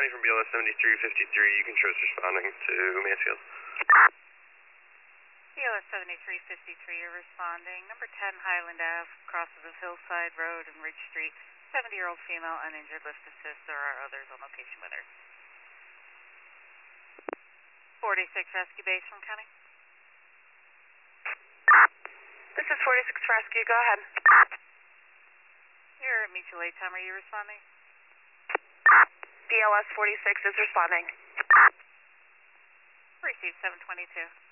responding from BLS 7353. You can trust responding to Mansfield. BLS 7353, you're responding. Number 10 Highland Ave, crosses of Hillside Road and Ridge Street. 70-year-old female, uninjured, lift assist. There are others on location with her. 46 Rescue Base from County. This is 46 Rescue, go ahead. You're at Mutual Aid Time, are you responding? BLS 46 is responding. Received 722.